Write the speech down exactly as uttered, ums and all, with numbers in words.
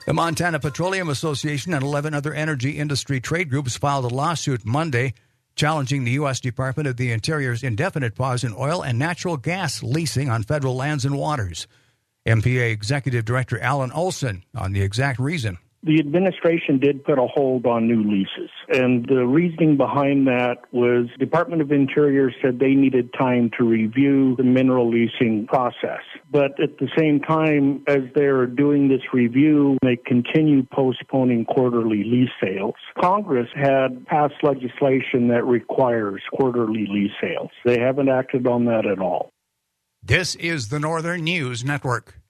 The Montana Petroleum Association and eleven other energy industry trade groups filed a lawsuit Monday challenging the U S Department of the Interior's indefinite pause in oil and natural gas leasing on federal lands and waters. M P A Executive Director Alan Olson on the exact reason. The administration did put a hold on new leases, and the reasoning behind that was the Department of Interior said they needed time to review the mineral leasing process. But at the same time, as they're doing this review, they continue postponing quarterly lease sales. Congress had passed legislation that requires quarterly lease sales. They haven't acted on that at all. This is the Northern News Network.